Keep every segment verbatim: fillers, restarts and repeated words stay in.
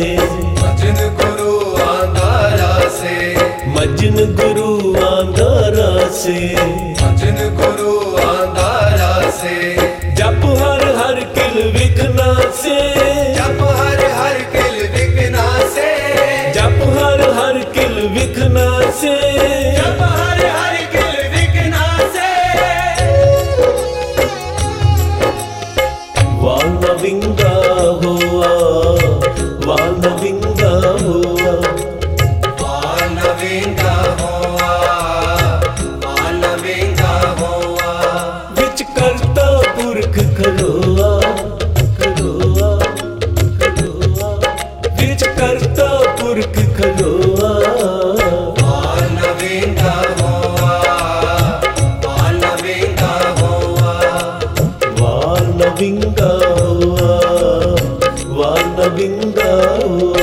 मजन गुरु आंधारा से, मजन गुरु आंधारा से, मजन गुरु आंधारा से। जप हर हर किल विघ्ना से, जप हर हर किल विघ्ना से, जप हर हर किल विघ्ना से, जप हर हर किल विघ्ना से। वाल विंगा हुआ, वाल विंगा हुआ, वाल विंगा हुआ, वाल विंगा हुआ। विच करता पुरख खलोआ, खलोआ, खलोआ, विच करता पुरख खलोआ। वाल विंगा हुआ, वाल विंगा हुआ, वाल विंगा हुआ, वाल विंगा हुआ।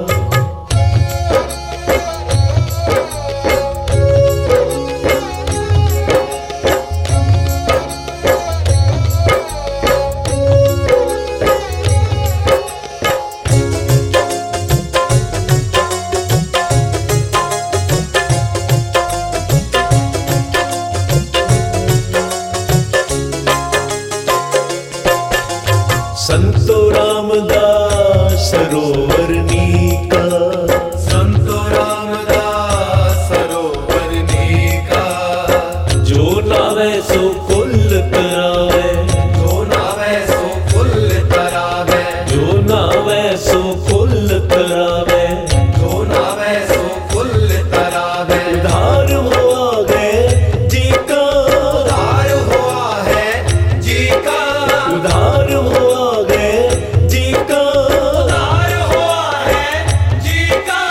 संतो रामदास सरोवर नीका, संतो रामदास सरोवर नीका। जो नावे सो कुल करावे, जो नावे सो कुल तरावे, जो नावे सो कुल करावे। जो नावे सो कुल तरावे। उधार हुआ है जी का, उधार हुआ है जी का, उधार हुआ है जी का, उधार हुआ है जी का।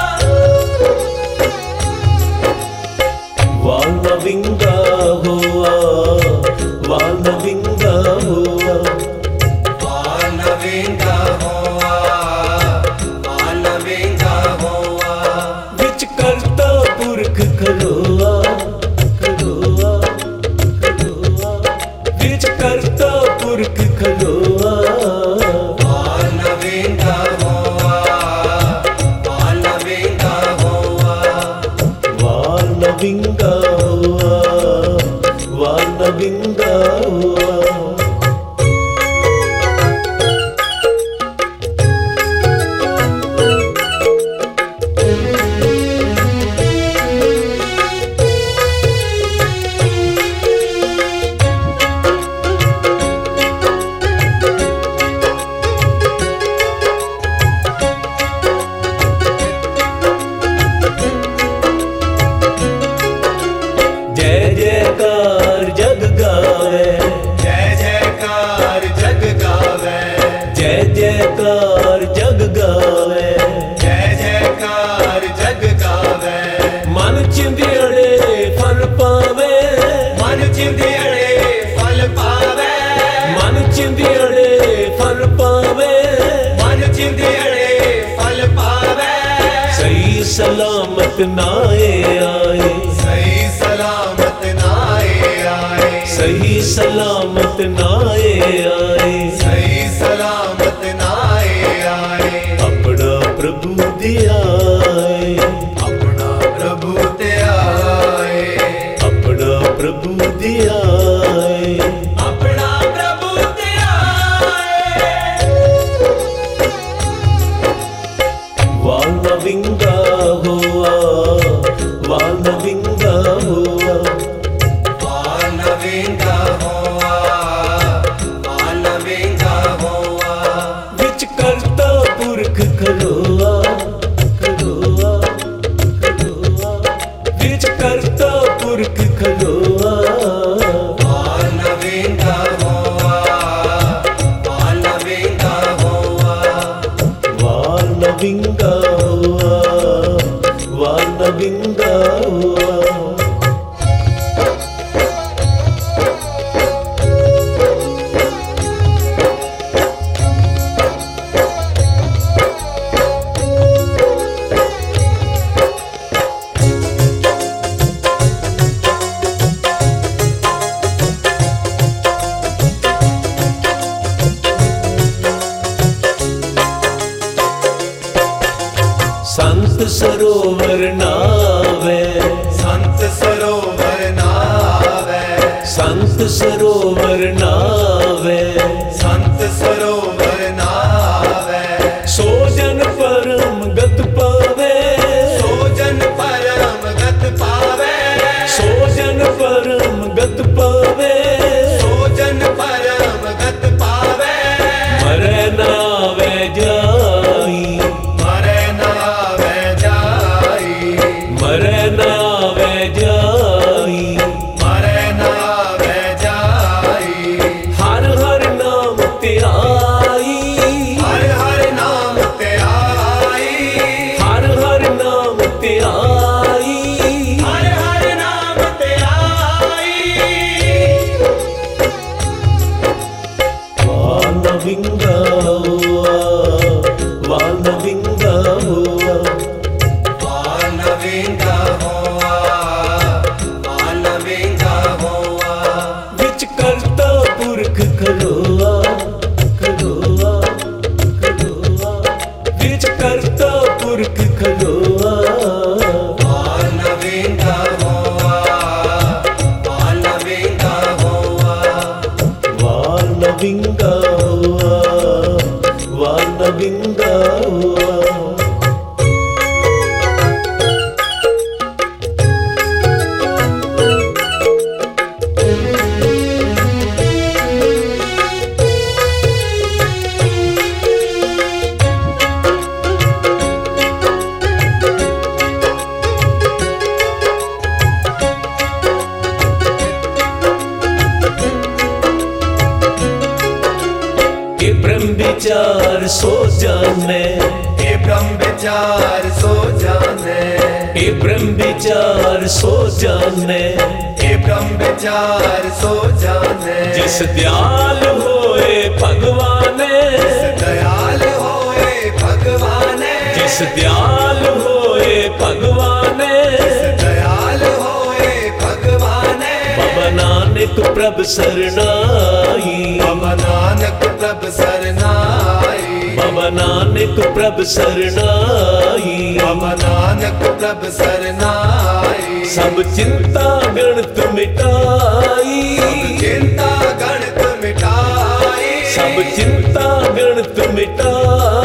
वाल विंगा हुआ, वाल विंगा हुआ, वाल विंगा हुआ, वाल विंगा हुआ। विच करता पुरख खलोआ, खलोआ, खलोआ, विच करता पुरख खलोआ। वाल विंगा हुआ, वाल विंगा हुआ, वाल विंगा हुआ, वाल विंगा हुआ। जय जयकार जग गावे, जय जयकार जग गावे, जय जयकार जग गावे। जय जयकार जग गावे। मन चिंदियड़े फल पावे, मन चिंदियड़े फल पावे, मन चिंदियड़े फल पावे। मन चिंदियड़े फल पावे। सही सलामत नाए आए, सही सलामत नाए आए, सही सलामत नाए आए। सही सलामत नाए आए। अपना प्रभु दियाए, अपना प्रभु ते आए, अपना प्रभु दियाए। अपना प्रभु ते आए। वाल विंगा हुआ, वाल विंगा हुआ, वाल विंगा हुआ, वाल विंगा हुआ। विच करता पुरख खलोआ, खलोआ, खलोआ, विच करता पुरख खलोआ। वाल विंगा हुआ, वाल विंगा हुआ, वाल विंगा हुआ, वाल विंगा हुआ। संत सरोवर नावे, संत सरोवर नावे, संत सरोवर नावे, संत सरोवर नावे। सो जन परम गत पावे, सो जन परम गत पावे, सो जन परम गत पावे, सो जन परम गत पावे। मरे नावे जाई, मरे नावे जाई, मरे नावे जाई, मरे नावे जाई। हर हर नाम ते आई, हर हर नाम ते आई, हर हर नाम ते आई, हर हर नाम ते आई। वान विंगा हुआ, वान विंगा हुआ, वान विंगा होआ, वान विंगा होआ। विच करता पुरख खलोआ, खलोआ, खलोआ, विच करता पुरख खलोआ। वान विंगा होआ, वान विंगा होआ। वान विंगा हुआ, वान विंगा हुआ। ये ब्रह्म विचार सो जाने, ये ब्रह्म विचार सो जाने, ये ब्रह्म विचार सो जाने। ये ब्रह्म विचार सो जाने। जिस दयाल होए भगवाने, दयाल होए भगवाने, जिस दयाल होए भगवाने। दयाल होए भगवाने। बाबा नानक प्रभ सरनाई, बाबा नानक प्रभ सरनाई, बाबा नानक प्रभ सरनाई। बाबा नानक प्रभ सरनाई। सब चिंता गणत मिटाई, चिंता गणत मिटाई, सब चिंता गणत मिटाई।